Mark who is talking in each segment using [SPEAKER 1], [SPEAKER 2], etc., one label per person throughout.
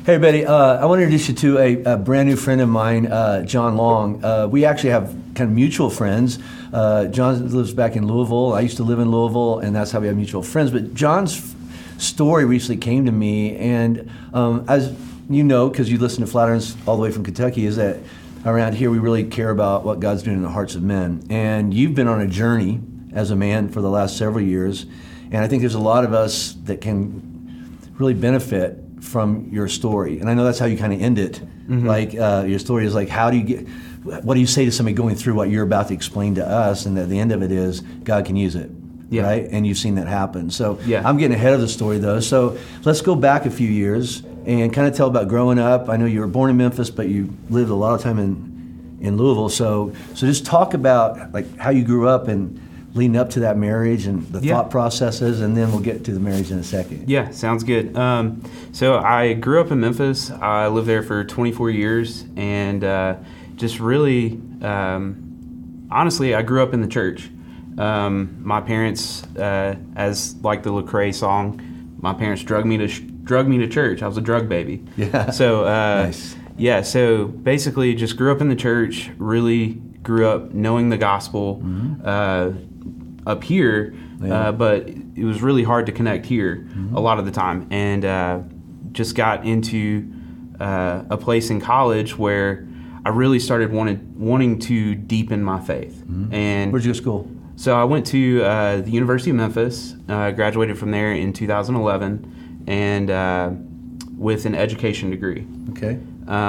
[SPEAKER 1] Hey, everybody. I want to introduce you to a brand new friend of mine, John Long. We actually have kind of mutual friends. John lives back in Louisville. I used to live in Louisville, and that's how we have mutual friends. But John's story recently came to me, and as you know, because you listen to Flatirons all the way from Kentucky, is that around here we really care about what God's doing in the hearts of men. And you've been on a journey as a man for the last several years, and I think there's a lot of us that can really benefit from your story. And I know that's how you kind of end it. Mm-hmm. Like your story is like, what do you say to somebody going through what you're about to explain to us? And at the end of it is, God can use it, right? And you've seen that happen. So I'm getting ahead of the story though. So let's go back a few years and kind of tell about growing up. I know you were born in Memphis, but you lived a lot of time in Louisville. So just talk about like how you grew up and leading up to that marriage and the thought processes, and then we'll get to the marriage in a second.
[SPEAKER 2] Yeah, sounds good. So I grew up in Memphis. I lived there for 24 years, and just really, honestly, I grew up in the church. My parents, as like the Lecrae song, my parents drug me to church. I was a drug baby.
[SPEAKER 1] Yeah.
[SPEAKER 2] So
[SPEAKER 1] nice.
[SPEAKER 2] Yeah. So basically, just grew up in the church. Really grew up knowing the gospel. Mm-hmm. Up here, but it was really hard to connect here a lot of the time, and just got into a place in college where I really started wanting to deepen my faith. Mm-hmm. And
[SPEAKER 1] where'd you go to school?
[SPEAKER 2] So I went to the University of Memphis, graduated from there in 2011, and with an education degree.
[SPEAKER 1] Okay.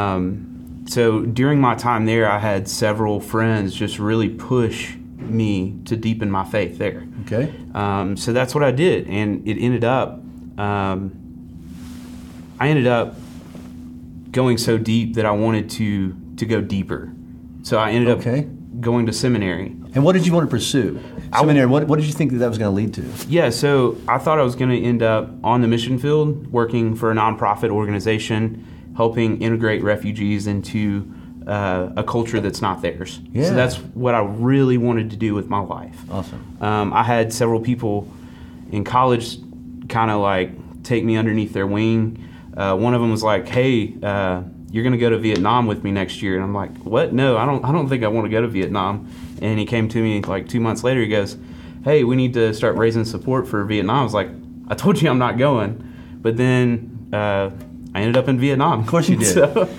[SPEAKER 2] So during my time there, I had several friends just really push me to deepen my faith there.
[SPEAKER 1] Okay.
[SPEAKER 2] So that's what I did, and it ended up, I ended up going so deep that I wanted to go deeper. So I ended up going to seminary.
[SPEAKER 1] And what did you want to pursue? Seminary, what did you think that was going to lead to?
[SPEAKER 2] Yeah, so I thought I was going to end up on the mission field, working for a nonprofit organization, helping integrate refugees into a culture that's not theirs.
[SPEAKER 1] Yeah.
[SPEAKER 2] So that's what I really wanted to do with my life.
[SPEAKER 1] Awesome.
[SPEAKER 2] I had several people in college kind of like take me underneath their wing. One of them was like, "Hey, you're going to go to Vietnam with me next year." And I'm like, "What? No, I don't think I want to go to Vietnam." And he came to me like 2 months later. He goes, "Hey, we need to start raising support for Vietnam." I was like, "I told you I'm not going." But then I ended up in Vietnam.
[SPEAKER 1] Of course you did.
[SPEAKER 2] So,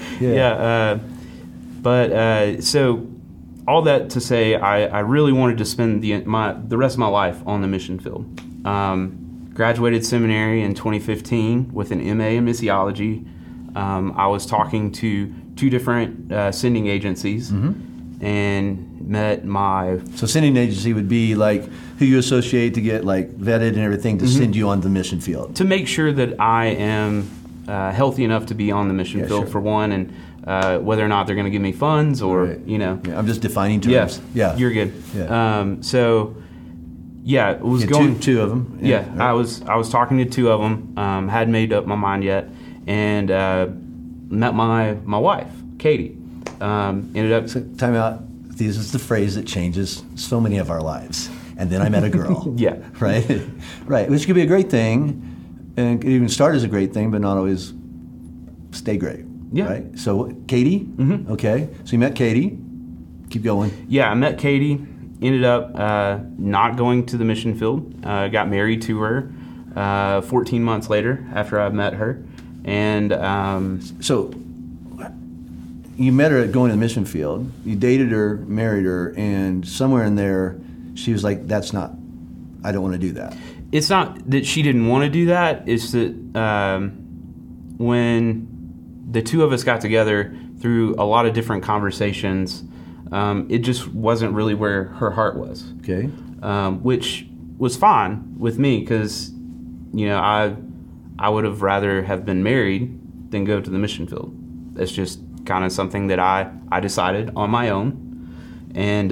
[SPEAKER 2] But so all that to say, I really wanted to spend the rest of my life on the mission field. Graduated seminary in 2015 with an MA in missiology. I was talking to 2 different sending agencies and met my...
[SPEAKER 1] So sending agency would be like who you associate to get like vetted and everything to send you on the mission field.
[SPEAKER 2] To make sure that I am healthy enough to be on the mission field for one, and whether or not they're going to give me funds or, you know.
[SPEAKER 1] Yeah, I'm just defining terms.
[SPEAKER 2] Yeah, you're good.
[SPEAKER 1] Yeah.
[SPEAKER 2] It was going...
[SPEAKER 1] Two of them.
[SPEAKER 2] Yeah, right. I was talking to 2 of them, hadn't made up my mind yet, and met my wife, Katie. Ended up...
[SPEAKER 1] So, time out. This is the phrase that changes so many of our lives. And then I met a girl.
[SPEAKER 2] Yeah.
[SPEAKER 1] Right? Right. Which could be a great thing, and could even start as a great thing, but not always stay great.
[SPEAKER 2] Yeah.
[SPEAKER 1] Right? So, Katie? Mm-hmm. Okay. So you met Katie. Keep going.
[SPEAKER 2] Yeah, I met Katie. Ended up not going to the mission field. Got married to her 14 months later after I met her. And
[SPEAKER 1] so you met her going to the mission field. You dated her, married her, and somewhere in there she was like, I don't want to do that.
[SPEAKER 2] It's not that she didn't want to do that. It's that when the 2 of us got together through a lot of different conversations, it just wasn't really where her heart was.
[SPEAKER 1] Okay.
[SPEAKER 2] Which was fine with me because, you know, I would have rather have been married than go to the mission field. That's just kind of something that I decided on my own. And,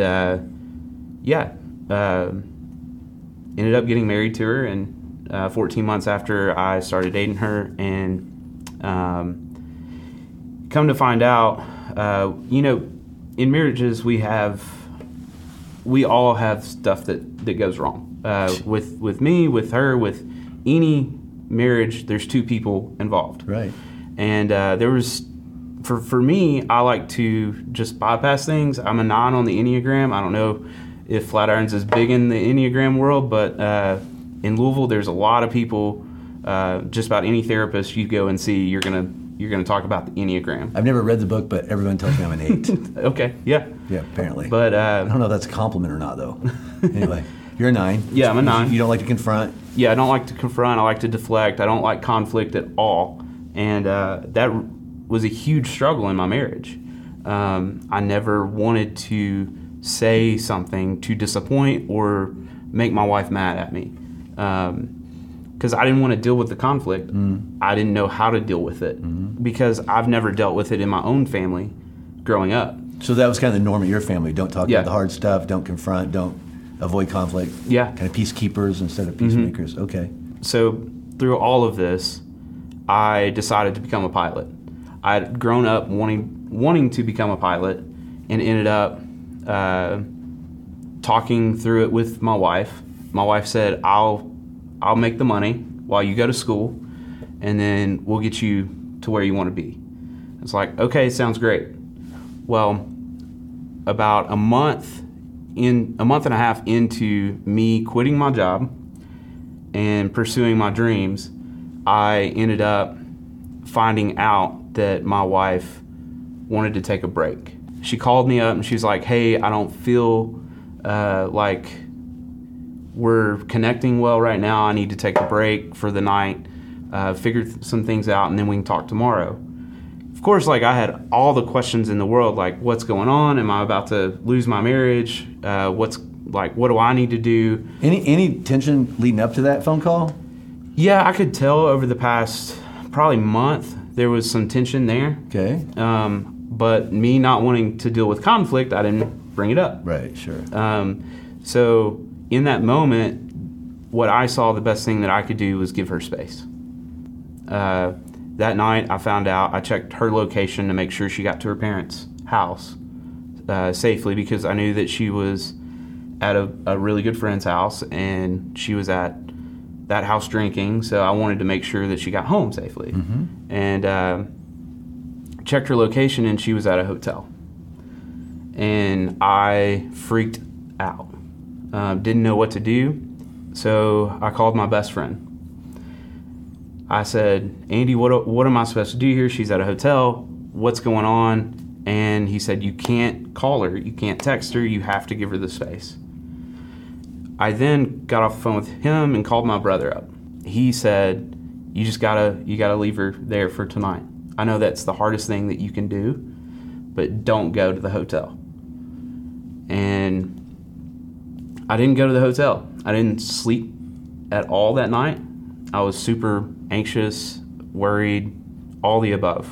[SPEAKER 2] ended up getting married to her, and 14 months after I started dating her, and come to find out, you know, in marriages we all have stuff that goes wrong. With me, with her, with any marriage, there's 2 people involved.
[SPEAKER 1] Right.
[SPEAKER 2] And there was, for me, I like to just bypass things. I'm a 9 on the Enneagram. I don't know if Flatirons is big in the Enneagram world, but in Louisville, there's a lot of people. Just about any therapist you go and see, you're gonna talk about the Enneagram.
[SPEAKER 1] I've never read the book, but everyone tells me I'm an 8.
[SPEAKER 2] Okay, yeah.
[SPEAKER 1] Yeah, apparently.
[SPEAKER 2] But
[SPEAKER 1] I don't know if that's a compliment or not, though. Anyway, you're a 9.
[SPEAKER 2] Yeah, I'm a 9.
[SPEAKER 1] You don't like to confront.
[SPEAKER 2] Yeah, I don't like to confront. I like to deflect. I don't like conflict at all. And that was a huge struggle in my marriage. I never wanted to say something to disappoint or make my wife mad at me. Because I didn't want to deal with the conflict. I didn't know how to deal with it because I've never dealt with it in my own family growing up.
[SPEAKER 1] So that was kind of the norm in your family. Don't talk
[SPEAKER 2] Yeah.
[SPEAKER 1] about the hard stuff. Don't confront. Don't avoid conflict.
[SPEAKER 2] Yeah.
[SPEAKER 1] Kind of peacekeepers instead of peacemakers. Okay.
[SPEAKER 2] So through all of this, I decided to become a pilot. I'd grown up wanting to become a pilot and ended up talking through it with my wife. My wife said, I'll make the money while you go to school, and then we'll get you to where you want to be. It's like, okay, sounds great. Well, about a month and a half into me quitting my job and pursuing my dreams, I ended up finding out that my wife wanted to take a break. She called me up and she's like, hey, I don't feel like we're connecting well right now. I need to take a break for the night, figure some things out, and then we can talk tomorrow. Of course, like, I had all the questions in the world, like, what's going on? Am I about to lose my marriage? What do I need to do?
[SPEAKER 1] Any tension leading up to that phone call?
[SPEAKER 2] Yeah, I could tell over the past probably month there was some tension there.
[SPEAKER 1] Okay.
[SPEAKER 2] But me not wanting to deal with conflict, I didn't bring it up.
[SPEAKER 1] Right, sure.
[SPEAKER 2] So in that moment, what I saw the best thing that I could do was give her space. That night, I found out, I checked her location to make sure she got to her parents' house safely, because I knew that she was at a really good friend's house and she was at that house drinking, so I wanted to make sure that she got home safely. And checked her location, and she was at a hotel. And I freaked out. Didn't know what to do, so I called my best friend. I said, Andy, what am I supposed to do here? She's at a hotel. What's going on? And he said, you can't call her. You can't text her. You have to give her the space. I then got off the phone with him and called my brother up. He said, you gotta leave her there for tonight. I know that's the hardest thing that you can do, but don't go to the hotel. And I didn't go to the hotel. I didn't sleep at all that night. I was super anxious, worried, all the above.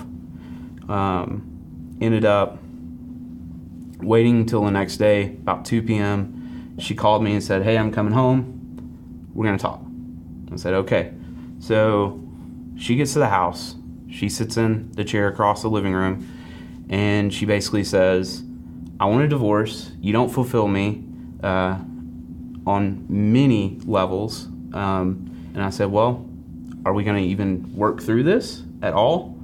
[SPEAKER 2] Ended up waiting until the next day, about 2 p.m. She called me and said, hey, I'm coming home. We're going to talk. I said, okay. So she gets to the house. She sits in the chair across the living room, and she basically says, I want a divorce. You don't fulfill me on many levels. And I said, well, are we going to even work through this at all?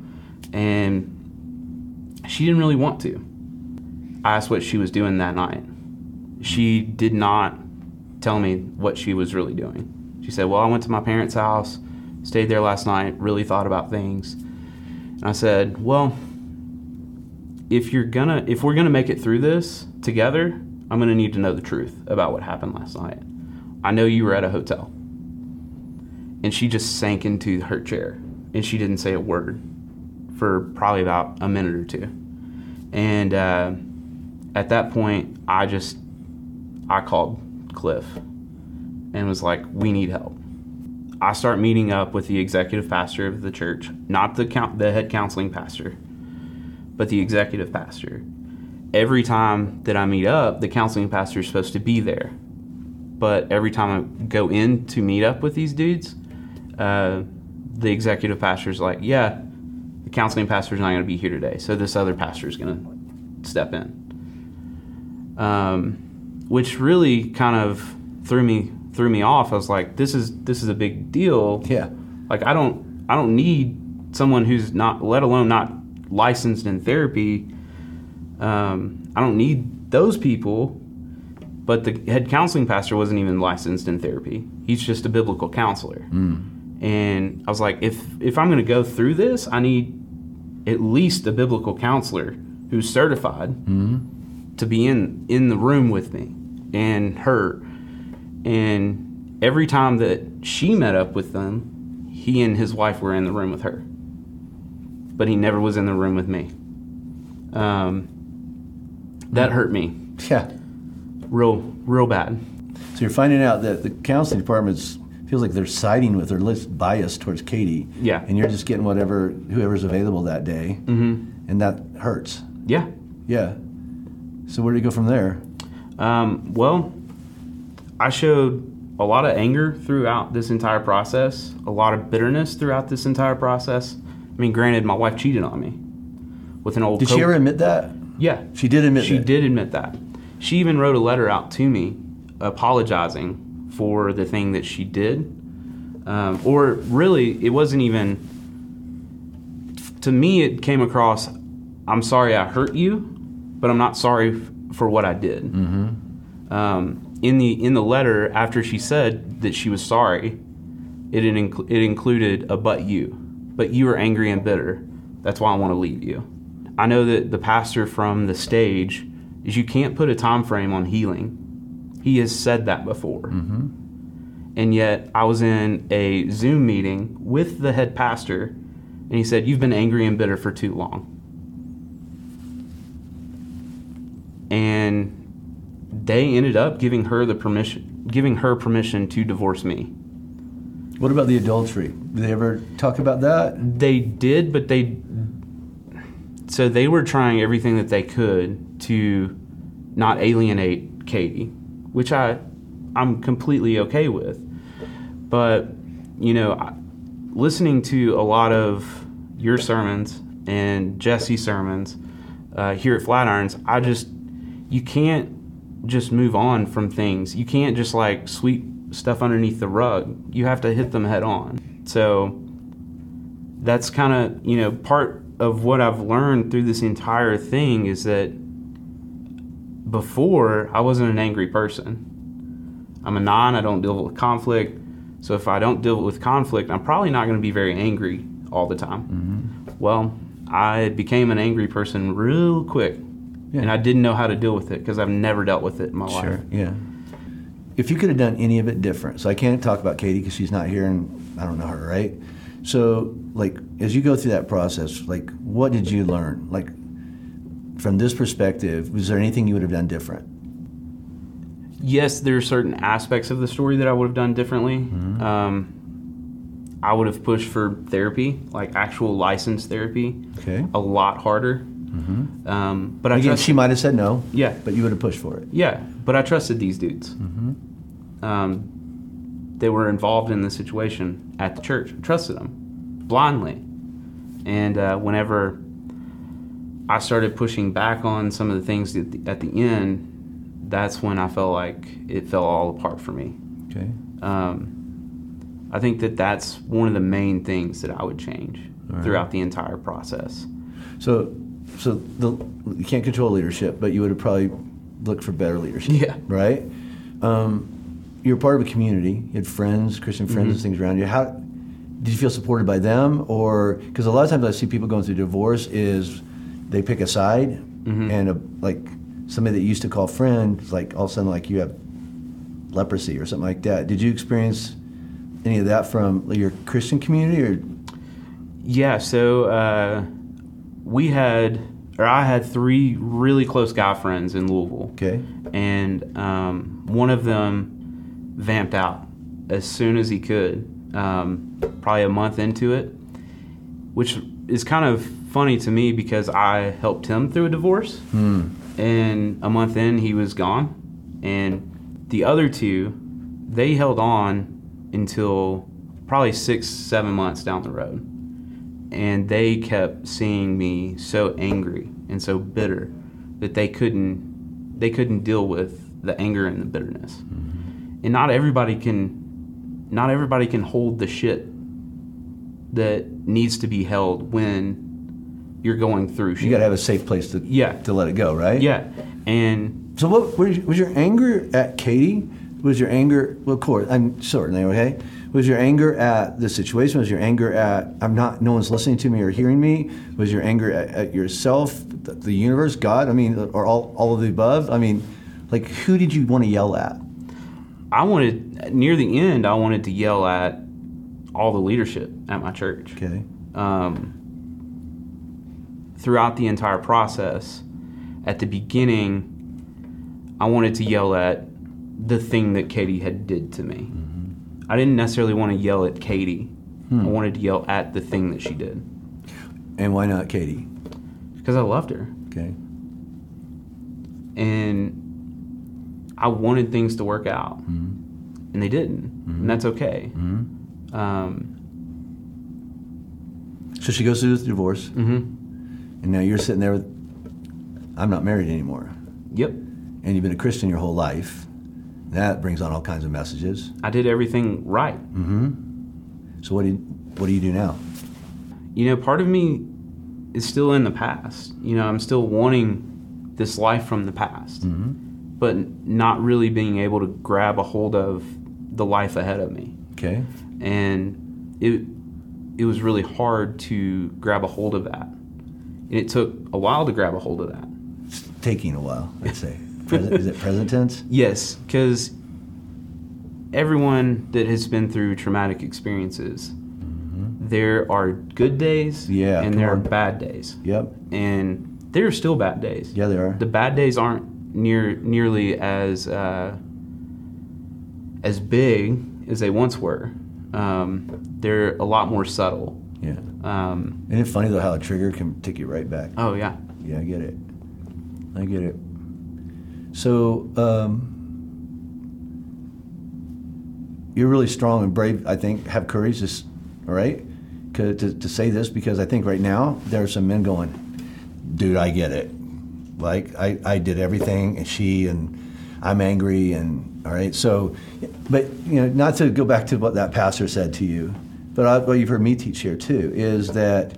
[SPEAKER 2] And she didn't really want to. I asked what she was doing that night. She did not tell me what she was really doing. She said, well, I went to my parents' house, stayed there last night, really thought about things. And I said, well, if we're gonna make it through this together, I'm gonna need to know the truth about what happened last night. I know you were at a hotel. And she just sank into her chair, and she didn't say a word for probably about a minute or two. And at that point, I called Cliff and was like, we need help. I start meeting up with the executive pastor of the church, not the head counseling pastor, but the executive pastor. Every time that I meet up, the counseling pastor is supposed to be there. But every time I go in to meet up with these dudes, the executive pastor is like, yeah, the counseling pastor is not going to be here today, so this other pastor is going to step in. Which really kind of threw me off. I was like, this is a big deal.
[SPEAKER 1] Yeah.
[SPEAKER 2] Like, I don't need someone who's not, let alone not licensed in therapy, I don't need those people. But the head counseling pastor wasn't even licensed in therapy. He's just a biblical counselor. And I was like, if I'm going to go through this, I need at least a biblical counselor who's certified to be in the room with me and her. And every time that she met up with them, he and his wife were in the room with her. But he never was in the room with me. That hurt me.
[SPEAKER 1] Yeah.
[SPEAKER 2] Real bad.
[SPEAKER 1] So you're finding out that the counseling department feels like they're siding with or less biased towards Katie.
[SPEAKER 2] Yeah.
[SPEAKER 1] And you're just getting whoever's available that day. And that hurts.
[SPEAKER 2] Yeah.
[SPEAKER 1] Yeah. So where do you go from there?
[SPEAKER 2] Well, I showed a lot of anger throughout this entire process, a lot of bitterness throughout this entire process. I mean, granted, my wife cheated on me with an old
[SPEAKER 1] Did she ever admit that?
[SPEAKER 2] Yeah.
[SPEAKER 1] She did admit that?
[SPEAKER 2] She did admit that. She even wrote a letter out to me apologizing for the thing that she did. Or really, it wasn't even... To me, it came across, I'm sorry I hurt you, but I'm not sorry for what I did. In the letter, after she said that she was sorry, it included a but you are angry and bitter. That's why I want to leave you. I know that the pastor from the stage is you can't put a time frame on healing. He has said that before. And yet I was in a Zoom meeting with the head pastor, and he said, "You've been angry and bitter for too long." And they ended up giving her permission to divorce me.
[SPEAKER 1] What about the adultery? Did they ever talk about that?
[SPEAKER 2] They did, but they were trying everything that they could to not alienate Katie, which I'm completely okay with. But, listening to a lot of your sermons and Jesse's sermons here at Flatirons, you can't just move on from things. You can't just sweep stuff underneath the rug. You have to hit them head on. So that's kind of, part of what I've learned through this entire thing is that before, I wasn't an angry person. I'm a 9, I don't deal with conflict. So if I don't deal with conflict, I'm probably not going to be very angry all the time. Well, I became an angry person real quick. Yeah. And I didn't know how to deal with it because I've never dealt with it in my life.
[SPEAKER 1] Sure, yeah. If you could have done any of it different, so I can't talk about Katie because she's not here and I don't know her, right? So, as you go through that process, what did you learn? From this perspective, was there anything you would have done different?
[SPEAKER 2] Yes, there are certain aspects of the story that I would have done differently. I would have pushed for therapy, actual licensed therapy, a lot harder. But
[SPEAKER 1] again, she might have said no.
[SPEAKER 2] Yeah,
[SPEAKER 1] but you would have pushed for it.
[SPEAKER 2] Yeah, but I trusted these dudes. They were involved in the situation at the church. I trusted them blindly, and whenever I started pushing back on some of the things at the end, that's when I felt like it fell all apart for me.
[SPEAKER 1] Okay.
[SPEAKER 2] I think that's one of the main things that I would change throughout the entire process.
[SPEAKER 1] So you can't control leadership, but you would have probably looked for better leadership.
[SPEAKER 2] Yeah.
[SPEAKER 1] Right? You're part of a community. You had friends, Christian friends and things around you. How did you feel supported by them? Or, because a lot of times I see people going through divorce is they pick a side and somebody that you used to call friend, all of a sudden you have leprosy or something like that. Did you experience any of that from your Christian community? Or?
[SPEAKER 2] Yeah, so I had 3 really close guy friends in Louisville.
[SPEAKER 1] Okay.
[SPEAKER 2] And one of them vamped out as soon as he could, probably a month into it, which is kind of funny to me because I helped him through a divorce. And a month in, he was gone. And the other 2, they held on until probably 6-7 months down the road. And they kept seeing me so angry and so bitter that they couldn't deal with the anger and the bitterness. And not everybody can hold the shit that needs to be held when you're going through shit.
[SPEAKER 1] You got to have a safe place to let it go, right?
[SPEAKER 2] Yeah. And
[SPEAKER 1] so what was your anger at Katie? Was your anger, well, of course, I'm certainly, okay? Was your anger at the situation? Was your anger at, no one's listening to me or hearing me? Was your anger at yourself, the universe, God? I mean, or all of the above? I mean, like, who did you want to yell at?
[SPEAKER 2] Near the end, I wanted to yell at all the leadership at my church.
[SPEAKER 1] Okay.
[SPEAKER 2] Throughout the entire process, at the beginning, I wanted to yell at the thing that Katie had did to me. I didn't necessarily want to yell at Katie. I wanted to yell at the thing that she did.
[SPEAKER 1] And why not Katie?
[SPEAKER 2] Because I loved her.
[SPEAKER 1] Okay.
[SPEAKER 2] And I wanted things to work out. And they didn't. And that's okay.
[SPEAKER 1] So she goes through this divorce. And now you're sitting there with, I'm not married anymore.
[SPEAKER 2] Yep.
[SPEAKER 1] And you've been a Christian your whole life. That brings on all kinds of messages.
[SPEAKER 2] I did everything right.
[SPEAKER 1] So what do you do now?
[SPEAKER 2] Part of me is still in the past. I'm still wanting this life from the past, but not really being able to grab a hold of the life ahead of me.
[SPEAKER 1] Okay.
[SPEAKER 2] And it was really hard to grab a hold of that. And it took a while to grab a hold of that.
[SPEAKER 1] It's taking a while, I'd say. Is it present tense?
[SPEAKER 2] Yes, because everyone that has been through traumatic experiences, there are good days and there are bad days.
[SPEAKER 1] Yep.
[SPEAKER 2] And there are still bad days.
[SPEAKER 1] Yeah, there are.
[SPEAKER 2] The bad days aren't nearly as big as they once were. They're a lot more subtle.
[SPEAKER 1] Yeah. Isn't it funny, though, how a trigger can take you right back?
[SPEAKER 2] Oh, yeah.
[SPEAKER 1] Yeah, I get it. So, you're really strong and brave, I think. Have courage, all right, to say this, because I think right now there are some men going, dude, I get it. Like, I did everything, and I'm angry, and all right. So, but, not to go back to what that pastor said to you, but what you've heard me teach here too, is that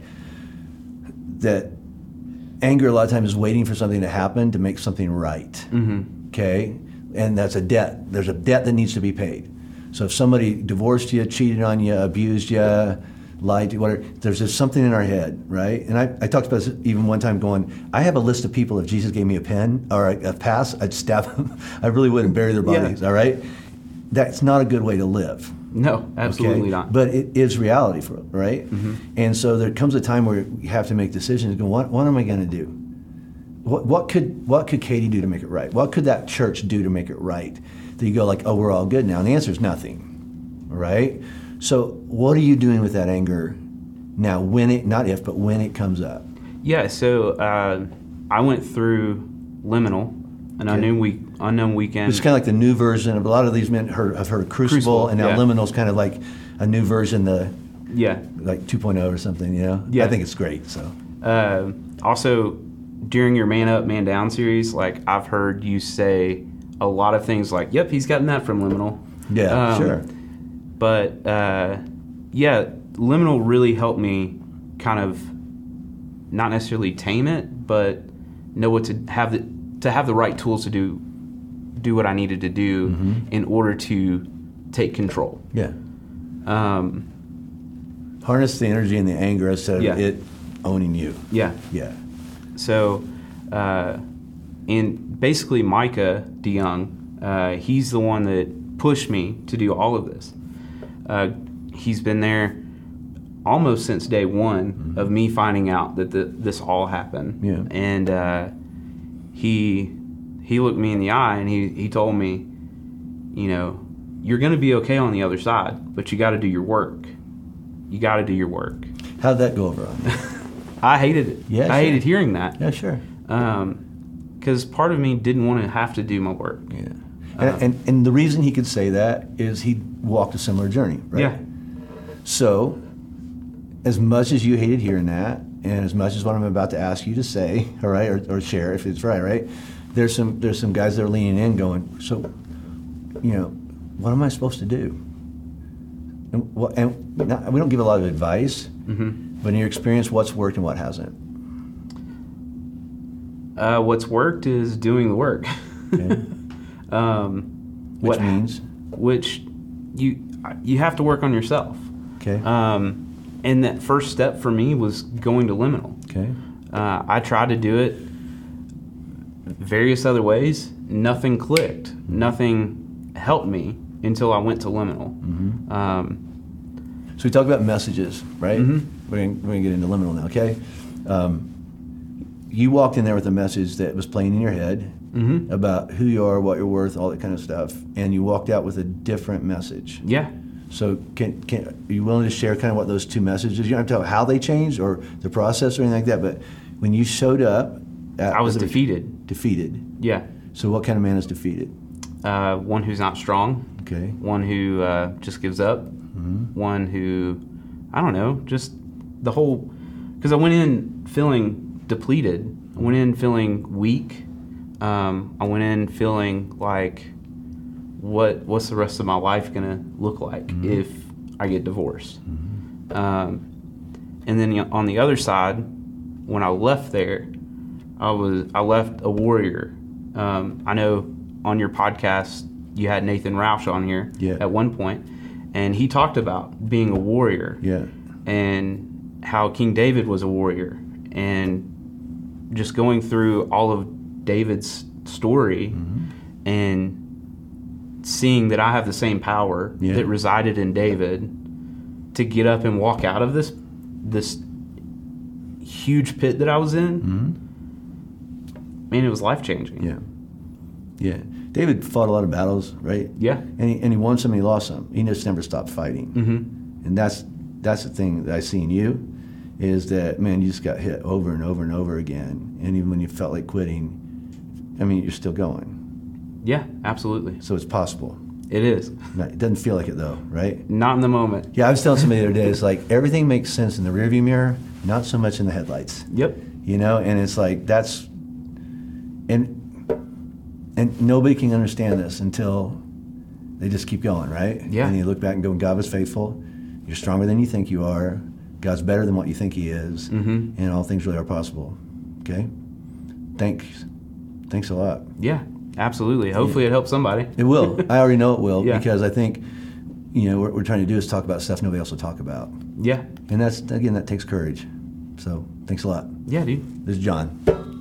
[SPEAKER 1] anger a lot of times is waiting for something to happen to make something right. Okay? And that's a debt. There's a debt that needs to be paid. So if somebody divorced you, cheated on you, abused you, lied to you, whatever, there's just something in our head, right? And I talked about this even one time going, I have a list of people, if Jesus gave me a pen or a pass, I'd stab them. I really wouldn't bury their bodies, all right? That's not a good way to live.
[SPEAKER 2] No, absolutely not.
[SPEAKER 1] But it is reality, right? And so there comes a time where you have to make decisions. Go, what am I going to do? What could Katie do to make it right? What could that church do to make it right? That you go like, oh, we're all good now. And the answer is nothing, right? So what are you doing with that anger now? When it comes up?
[SPEAKER 2] Yeah. So I went through Liminal. An unknown weekend.
[SPEAKER 1] It's kind of like the new version of a lot of these men have heard of Crucible, and now Liminal's kind of like a new version, like 2.0 or something. I think it's great. So
[SPEAKER 2] also during your Man Up, Man Down series, like I've heard you say a lot of things like, "Yep, he's gotten that from Liminal."
[SPEAKER 1] Yeah, sure.
[SPEAKER 2] But Liminal really helped me kind of not necessarily tame it, but know what to have the right tools to do what I needed to do in order to take control.
[SPEAKER 1] Yeah. Harness the energy and the anger instead of it owning you.
[SPEAKER 2] Yeah.
[SPEAKER 1] Yeah.
[SPEAKER 2] So, and basically Micah DeYoung, he's the one that pushed me to do all of this. He's been there almost since day one of me finding out that this all happened.
[SPEAKER 1] Yeah.
[SPEAKER 2] And he looked me in the eye and he told me, you're going to be okay on the other side, but you got to do your work. You got to do your work.
[SPEAKER 1] How'd that go over on you?
[SPEAKER 2] I hated it.
[SPEAKER 1] Yeah,
[SPEAKER 2] I hated hearing that.
[SPEAKER 1] Yeah, sure.
[SPEAKER 2] Because part of me didn't want to have to do my work.
[SPEAKER 1] Yeah. And the reason he could say that is he walked a similar journey, right?
[SPEAKER 2] Yeah.
[SPEAKER 1] So, as much as you hated hearing that, and as much as what I'm about to ask you to say, all right, or share if it's right? There's some guys that are leaning in going, so, what am I supposed to do? We don't give a lot of advice, but in your experience, what's worked and what hasn't?
[SPEAKER 2] What's worked is doing the work.
[SPEAKER 1] Okay.
[SPEAKER 2] Which
[SPEAKER 1] means?
[SPEAKER 2] Which you have to work on yourself.
[SPEAKER 1] Okay.
[SPEAKER 2] And that first step for me was going to Liminal.
[SPEAKER 1] Okay.
[SPEAKER 2] I tried to do it various other ways. Nothing clicked. Nothing helped me until I went to Liminal.
[SPEAKER 1] So we talk about messages, right?
[SPEAKER 2] Mm-hmm.
[SPEAKER 1] We're gonna get into Liminal now, okay? You walked in there with a message that was playing in your head about who you are, what you're worth, all that kind of stuff, and you walked out with a different message.
[SPEAKER 2] Yeah.
[SPEAKER 1] So are you willing to share kind of what those two messages? You don't have to tell how they changed or the process or anything like that, but when you showed up,
[SPEAKER 2] I was defeated.
[SPEAKER 1] Defeated.
[SPEAKER 2] Yeah.
[SPEAKER 1] So what kind of man is defeated?
[SPEAKER 2] One who's not strong.
[SPEAKER 1] Okay.
[SPEAKER 2] One who just gives up. One who, I don't know, just the whole. Because I went in feeling depleted. I went in feeling weak. I went in feeling like, what's the rest of my life gonna look like if I get divorced? And then on the other side, when I left there, I left a warrior. I know on your podcast you had Nathan Roush on here at one point, and he talked about being a warrior.
[SPEAKER 1] Yeah.
[SPEAKER 2] And how King David was a warrior, and just going through all of David's story and seeing that I have the same power that resided in David to get up and walk out of this huge pit that I was in. Man, it was life-changing.
[SPEAKER 1] Yeah. David fought a lot of battles, right?
[SPEAKER 2] Yeah.
[SPEAKER 1] And he won some and he lost some. He just never stopped fighting. And that's the thing that I see in you, is that, man, you just got hit over and over and over again. And even when you felt like quitting, I mean, you're still going.
[SPEAKER 2] Yeah, absolutely.
[SPEAKER 1] So it's possible.
[SPEAKER 2] It is.
[SPEAKER 1] It doesn't feel like it, though, right?
[SPEAKER 2] Not in the moment.
[SPEAKER 1] Yeah, I was telling somebody the other day, it's like everything makes sense in the rearview mirror, not so much in the headlights.
[SPEAKER 2] Yep.
[SPEAKER 1] You know, and it's like that's... And nobody can understand this until they just keep going, right?
[SPEAKER 2] Yeah.
[SPEAKER 1] And you look back and go, God was faithful. You're stronger than you think you are. God's better than what you think he is. And all things really are possible. Okay? Thanks a lot.
[SPEAKER 2] Yeah, absolutely. Hopefully it helps somebody.
[SPEAKER 1] It will. I already know it will,
[SPEAKER 2] Yeah.
[SPEAKER 1] because I think, what we're trying to do is talk about stuff nobody else will talk about.
[SPEAKER 2] Yeah.
[SPEAKER 1] And that takes courage. So thanks a lot.
[SPEAKER 2] Yeah, dude.
[SPEAKER 1] This is John.